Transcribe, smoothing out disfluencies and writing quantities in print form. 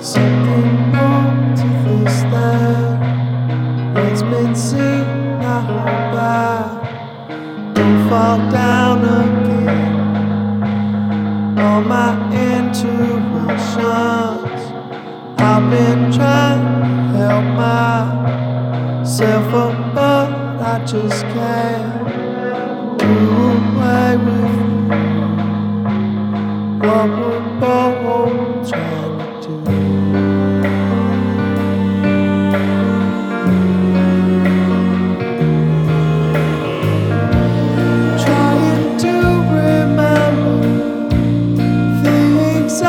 Something more to this than what's been seen. I hope I don't fall down again. All my intuitions, I've been trying to help myself up, but I just can't do away with what we're both trying to do.